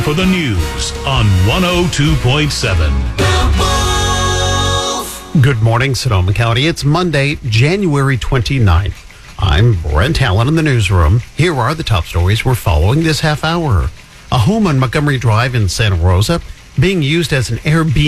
for the news on 102.7. Good morning, Sonoma County. It's Monday, January 29th. I'm Brent Allen in the newsroom. Here are the top stories we're following this half hour. A home on Montgomery Drive in Santa Rosa being used as an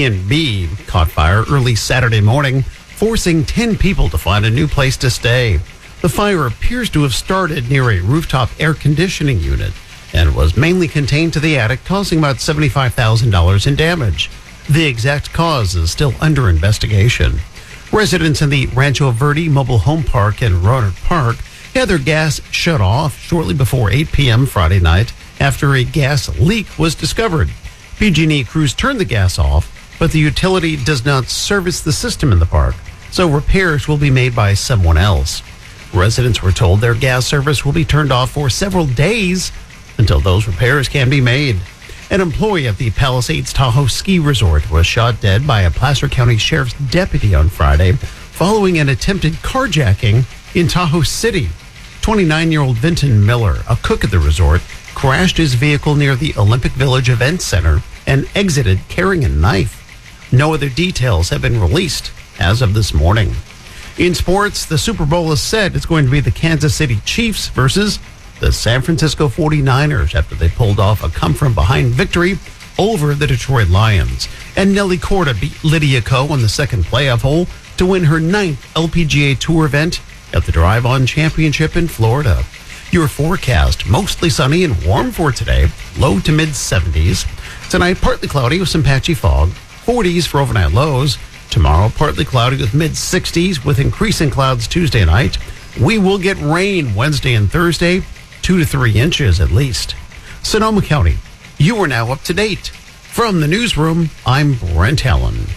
Airbnb caught fire early Saturday morning, forcing 10 people to find a new place to stay. The fire appears to have started near a rooftop air conditioning unit and was mainly contained to the attic, causing about $75,000 in damage. The exact cause is still under investigation. Residents in the Rancho Verde Mobile Home Park in Rohnert Park had their gas shut off shortly before 8 p.m. Friday night after a gas leak was discovered. PG&E crews turned the gas off, but the utility does not service the system in the park, so repairs will be made by someone else. Residents were told their gas service will be turned off for several days until those repairs can be made. An employee at the Palisades Tahoe Ski Resort was shot dead by a Placer County Sheriff's deputy on Friday following an attempted carjacking in Tahoe City. 29-year-old Vinton Miller, a cook at the resort, crashed his vehicle near the Olympic Village Event Center and exited carrying a knife. No other details have been released as of this morning. In sports, the Super Bowl is set. It's going to be the Kansas City Chiefs versus the San Francisco 49ers after they pulled off a come-from-behind victory over the Detroit Lions. And Nelly Corda beat Lydia Ko on the second playoff hole to win her 9th LPGA Tour event at the Drive On Championship in Florida. Your forecast, mostly sunny and warm for today, low to mid-70s. Tonight, partly cloudy with some patchy fog, 40s for overnight lows. Tomorrow, partly cloudy with mid-60s with increasing clouds Tuesday night. We will get rain Wednesday and Thursday, 2 to 3 inches at least. Sonoma County, you are now up to date. From the newsroom, I'm Brent Allen.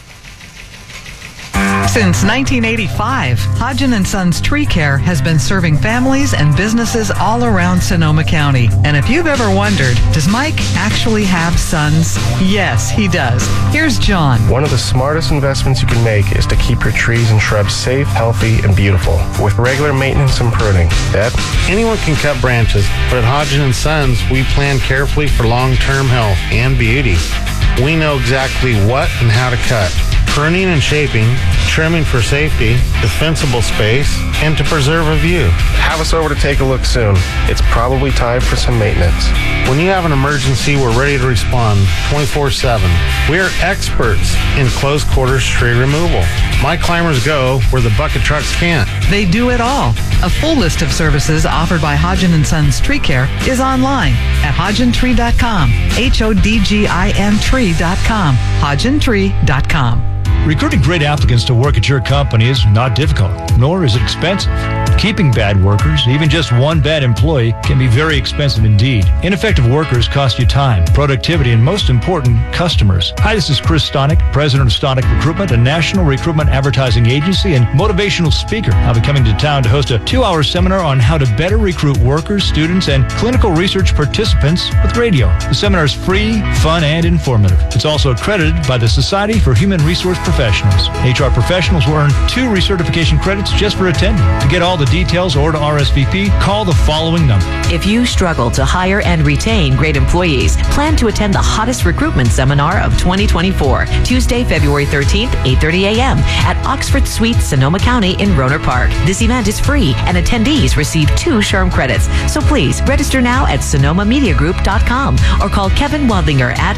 Since 1985, Hodgen & Sons Tree Care has been serving families and businesses all around Sonoma County. And if you've ever wondered, does Mike actually have sons? Yes, he does. Here's John. One of the smartest investments you can make is to keep your trees and shrubs safe, healthy, and beautiful with regular maintenance and pruning. Dad? Anyone can cut branches, but at Hodgen & Sons, we plan carefully for long-term health and beauty. We know exactly what and how to cut. Pruning and shaping, trimming for safety, defensible space, and to preserve a view. Have us over to take a look soon. It's probably time for some maintenance. When you have an emergency, we're ready to respond 24/7. We are experts in close quarters tree removal. My climbers go where the bucket trucks can't. They do it all. A full list of services offered by Hodgen & Sons Tree Care is online at hodgentree.com. HODGIN tree.com. hodgentree.com. Recruiting great applicants to work at your company is not difficult, nor is it expensive. Keeping bad workers, even just one bad employee, can be very expensive indeed. Ineffective workers cost you time, productivity, and most important, customers. Hi, this is Chris Stonick, president of Stonick Recruitment, a national recruitment advertising agency and motivational speaker. I'll be coming to town to host a 2-hour seminar on how to better recruit workers, students, and clinical research participants with radio. The seminar is free, fun, and informative. It's also accredited by the Society for Human Resource Professionals. HR professionals will earn 2 recertification credits just for attending. To get all the details or to RSVP, call the following number. If you struggle to hire and retain great employees, plan to attend the hottest recruitment seminar of 2024, Tuesday, February 13th, 8:30 a.m. at Oxford Suites, Sonoma County in Rohnert Park. This event is free and attendees receive 2 SHRM credits. So please register now at sonomamediagroup.com or call Kevin Wadlinger at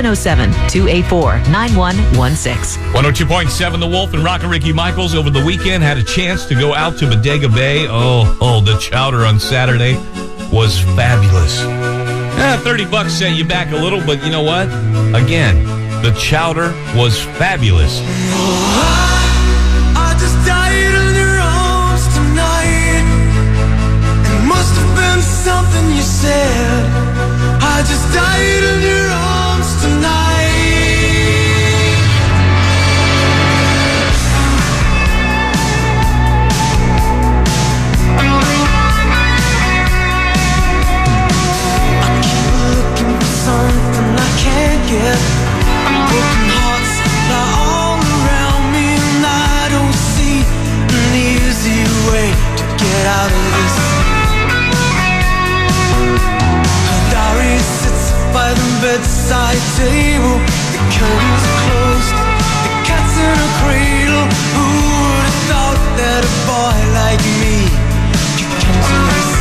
707-284-9116. 102.7 The Wolf and Rock and Ricky Michaels over the weekend had a chance to go out to Bodega Bay. Oh, the chowder on Saturday was fabulous. $30 set you back a little, but you know what? Again, the chowder was fabulous. I just died in your arms tonight. It must have been something you said. I just died in your arms tonight. Broken hearts lie all around me, and I don't see an easy way to get out of this. Her diary sits by the bedside table, the curtains are closed, the cat's in a cradle. Who would have thought that a boy like me could come to this?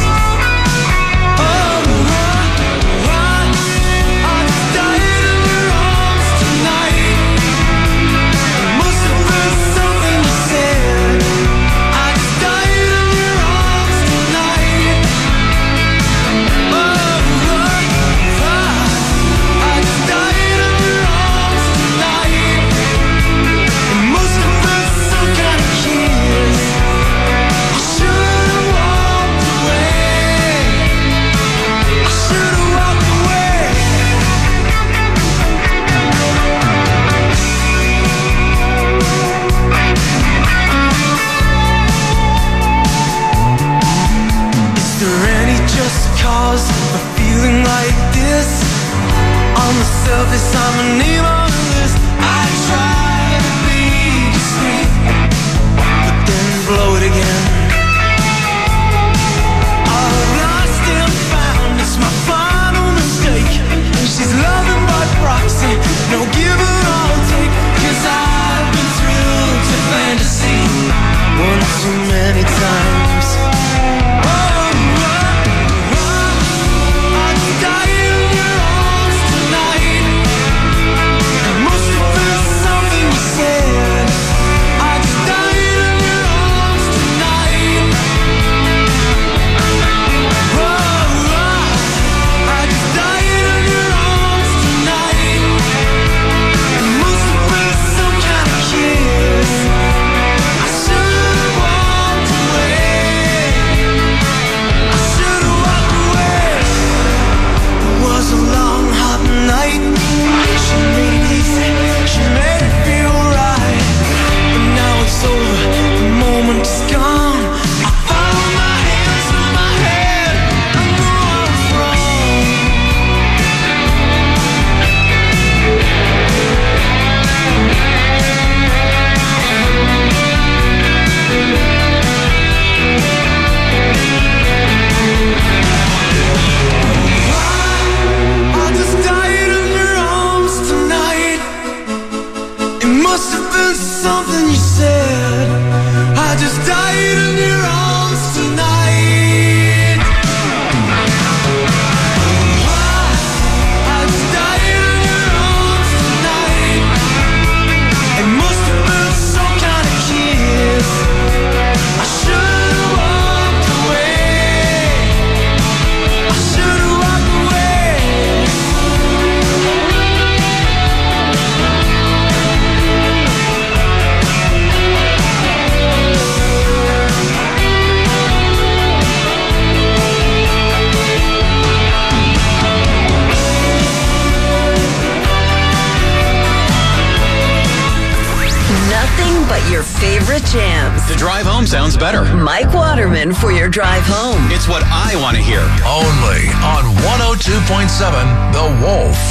For feeling like this, on the surface I'm a name on the list. I try to be discreet, but then blow it again. All lost and found, it's my final mistake. She's loving by proxy, no give and I'll take. 'Cause I've been thrilled to fantasy one too many times. Jams. The drive home sounds better. Mike Waterman for your drive home. It's what I want to hear. Only on 102.7 The Wolf.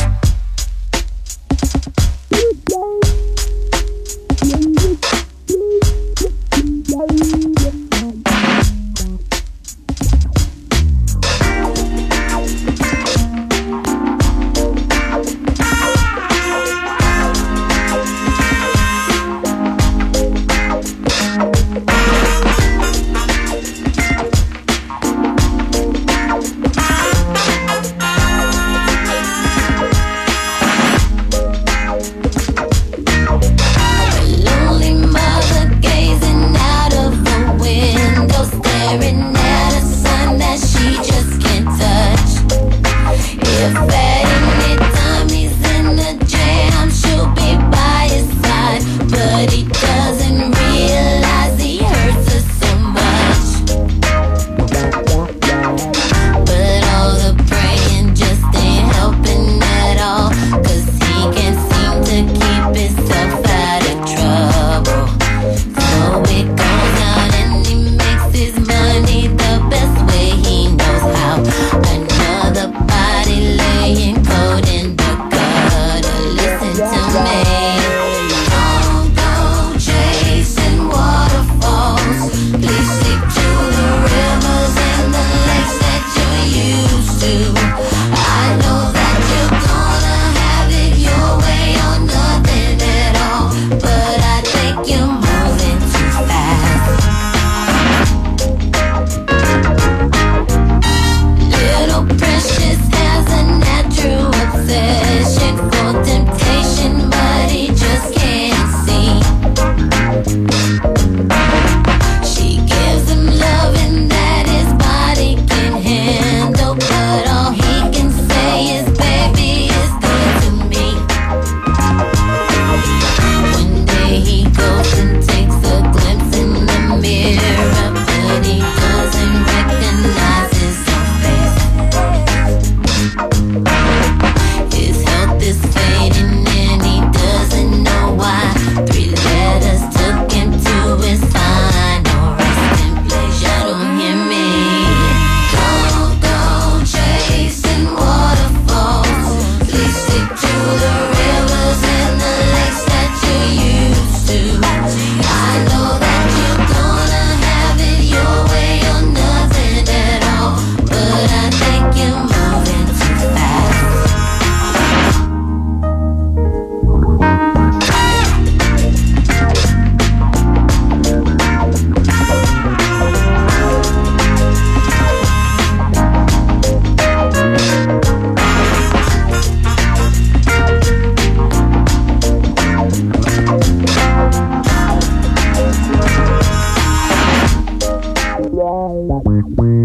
Another body laying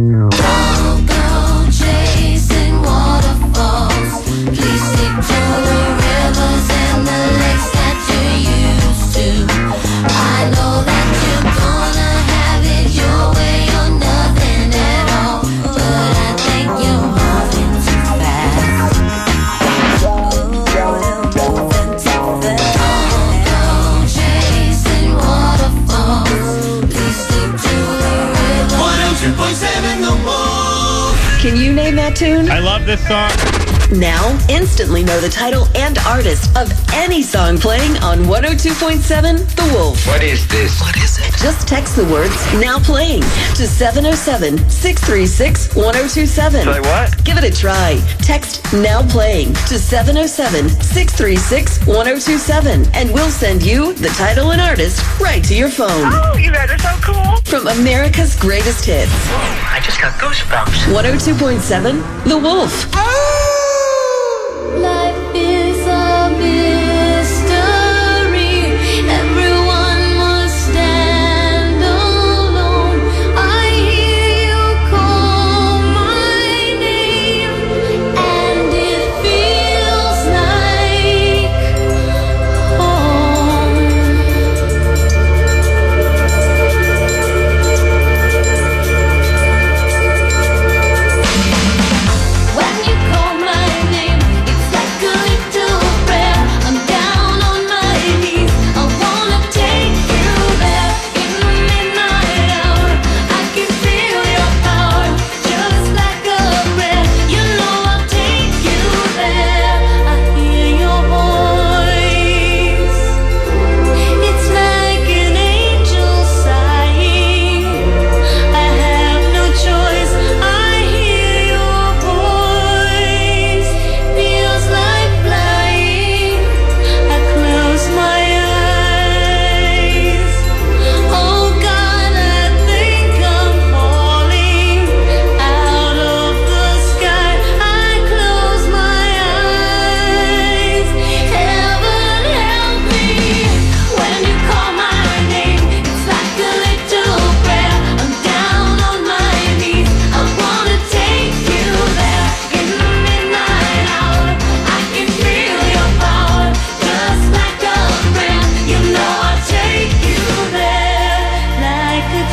Don't go chasing waterfalls. Please stick to the rivers and the lakes that you're used to. I know that you're gonna have it your way or nothing at all, but I think you're moving too fast. Don't go chasing waterfalls. Please stick to the rivers. 102.7 The Wolf. Can you name that tune? I love this song. Now, instantly know the title and artist of any song playing on 102.7 The Wolf. What is this? What is it? Just text the words "now playing" to 707-636-1027. Say what? Give it a try. Text "now playing" to 707-636-1027, and we'll send you the title and artist right to your phone. Oh, you guys are so cool. From America's greatest hits. I just got goosebumps. 102.7 The Wolf. Life is a mystery. Everyone must stand alone. I hear you call my name, and it feels like home. When you call my name, it's like a little prayer. I'm down on my knees. I wanna take you there in the midnight hour. I can feel your power, just like a prayer. You know I'll take you there. I hear your voice. It's like an angel sighing. I have no choice. I hear your voice. Feels like flying. I close my eyes. Oh God, I think I'm falling out of the sky. I close my eyes. Heaven help me when you call my name. It's like a little prayer. I'm down on my knees. I wanna take you there in the midnight hour. I can feel your power, just like a prayer. You know I'll take you there like a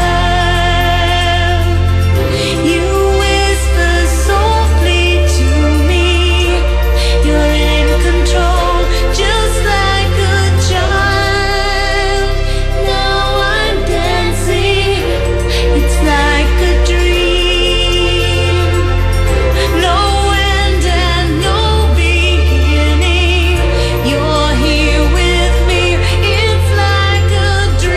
child. You whisper softly to me. You're in control, just like a child. Now I'm dancing. It's like a dream. No end and no beginning. You're here with me. It's like a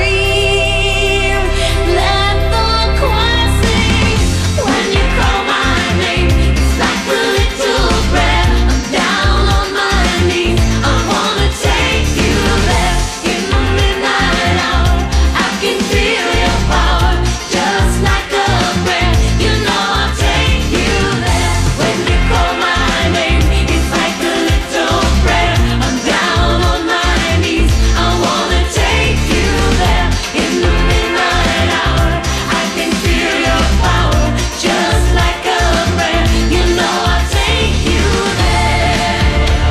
dream. Let the choir sing. When you call my name, it's like a little prayer. I'm down on my knees. I wanna take you there in the midnight hour. I can feel your power, just like a prayer. You know I'll take you there. When you call my name, it's like a little prayer. I'm down on my knees. I wanna take you there in the midnight hour. I can feel your power, just like a prayer. You know I'll take you there.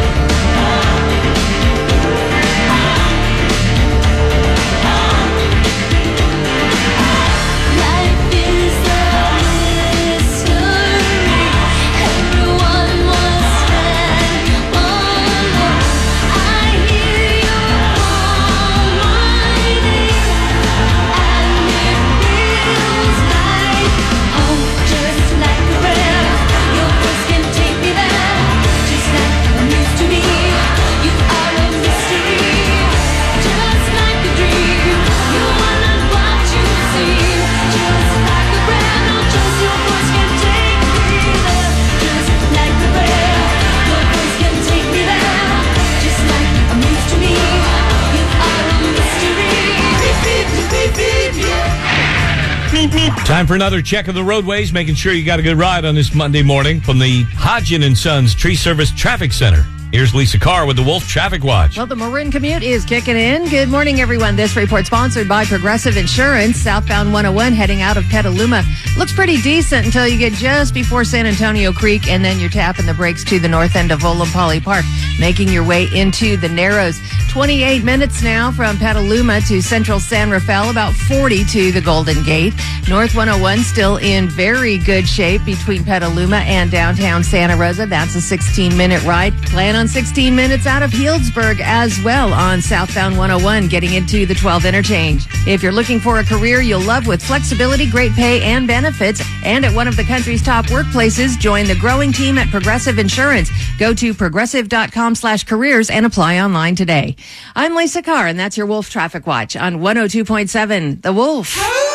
Life is a mystery. Everyone must stand alone. I hear you call my name, and it feels like home, just like a prayer. Your voice can take me there, just like a news to me. You are a mystery, just like a dream. You are not what you seem, just like a prayer. No, just your voice can take me there, just like a prayer. Your voice can take me there, just like a news to me. You are a mystery. Beep, beep, beep, beep, yeah. Time for another check of the roadways, making sure you got a good ride on this Monday morning from the Hodgin & Sons Tree Service Traffic Center. Here's Lisa Carr with the Wolf Traffic Watch. Well, the Marin commute is kicking in. Good morning, everyone. This report sponsored by Progressive Insurance. Southbound 101 heading out of Petaluma. Looks pretty decent until you get just before San Antonio Creek, and then you're tapping the brakes to the north end of Olompali Park, making your way into the Narrows. 28 minutes now from Petaluma to Central San Rafael, about 40 to the Golden Gate. North 101 still in very good shape between Petaluma and downtown Santa Rosa. That's a 16-minute ride. Plan on 16 minutes out of Healdsburg as well on southbound 101 getting into the 12 interchange. If you're looking for a career you'll love with flexibility, great pay, and benefits, and at one of the country's top workplaces, join the growing team at Progressive Insurance. Go to progressive.com/careers and apply online today. I'm Lisa Carr, and that's your Wolf Traffic Watch on 102.7 The Wolf.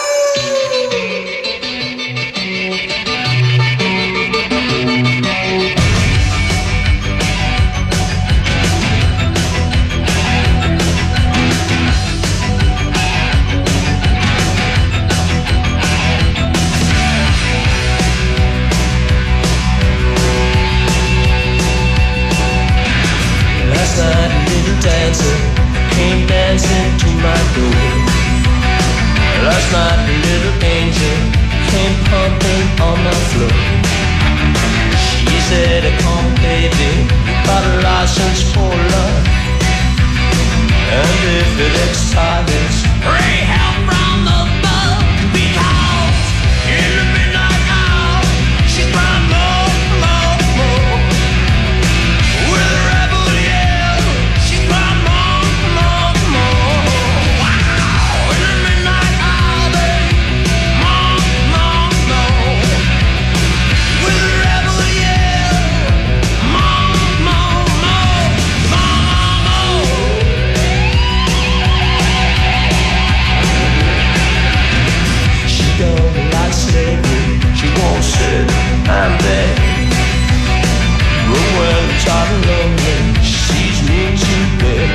Last night a little dancer came dancing to my door. Last night a little angel came pumping on my floor. She said, come baby, got a license for love, and if it expires, pray help from above, because in the midnight hour she cried more, more, more. With a rebel yell, she cried more, more, more. Wow! In the midnight hour, baby, more, more, more. With a rebel yell, more, more, more, more, more. She don't like slavery, she won't sit and beg. But when I'm tired and lonely, she sees me to bed.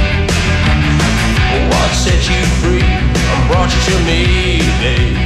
What set you free and brought you to me, babe?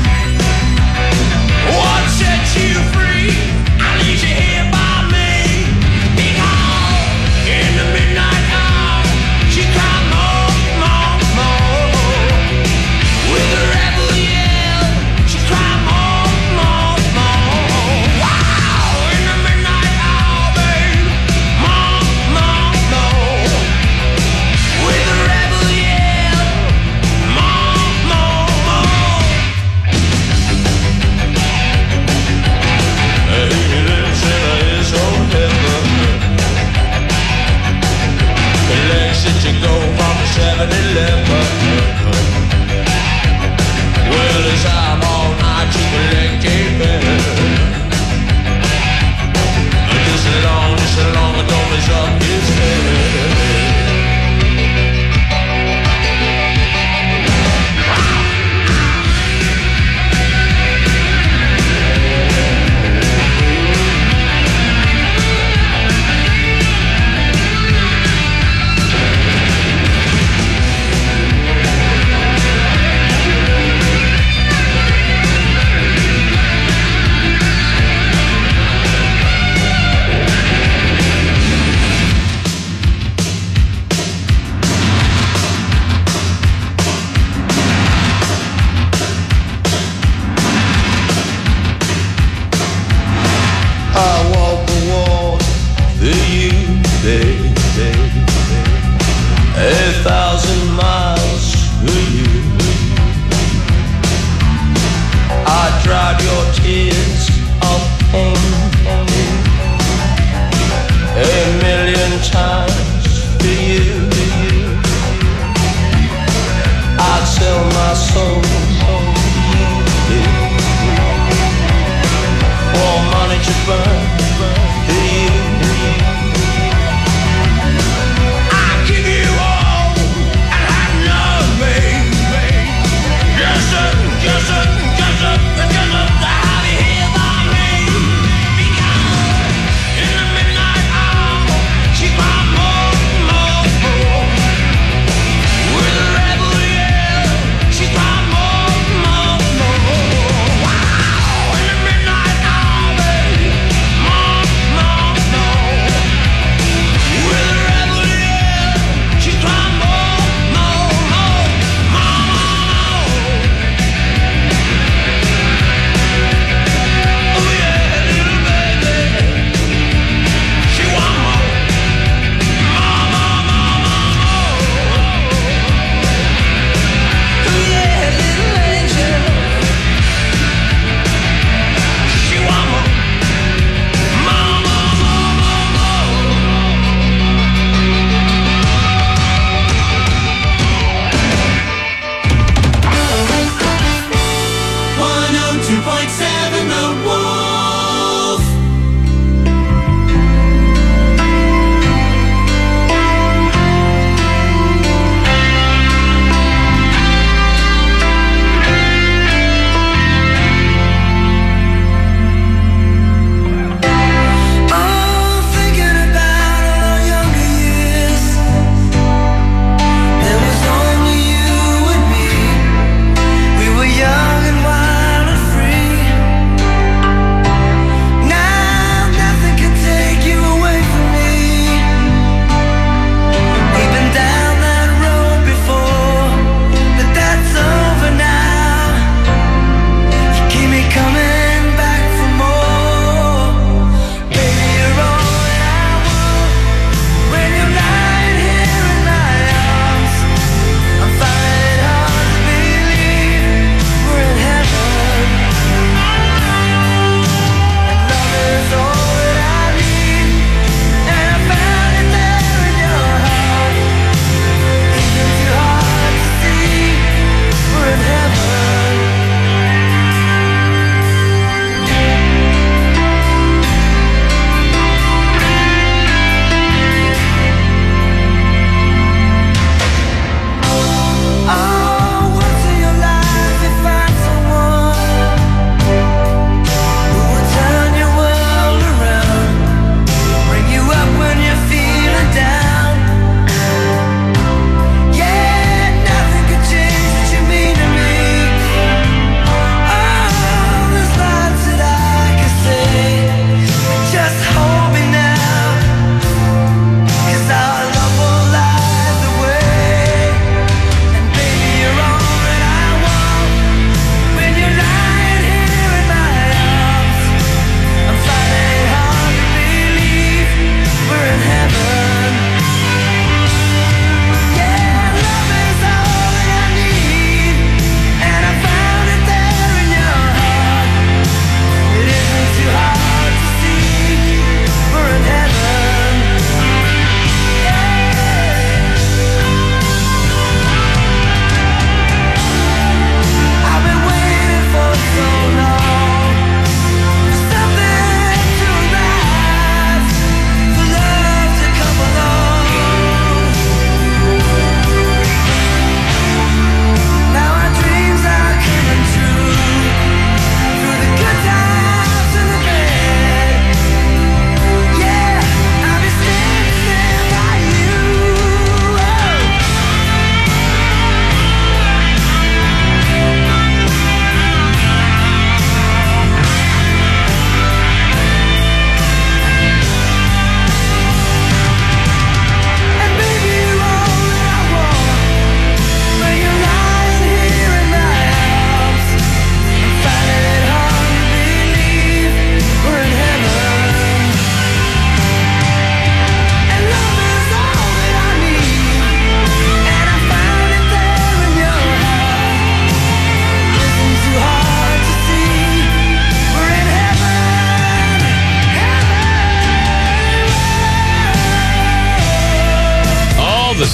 What set you free and leaves you here by me? Because in the midnight hour, she cried more, more, more. With a rebel yell, she cried more, more, more. Wow! In the midnight hour, babe, more, more, more. With a rebel yell, more, more, more. Hey, little sinner is on heaven. The legs that you go from the 7-Eleven. Well, as I'm all night, you collect a bed. Just as long as don't is up his head. I walk the walk for you, baby. 1,000 miles for you. I dried your tears of pain 1,000,000 times for you. I'd sell my soul for you. More money to burn for you. I give you all and have none, babe. Just to have you here by me. Because in the midnight hour, she cried more, more, more. With a rebel yell, she cried more.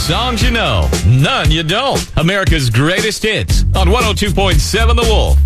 songs you know, none you don't. America's greatest hits on 102.7 The Wolf.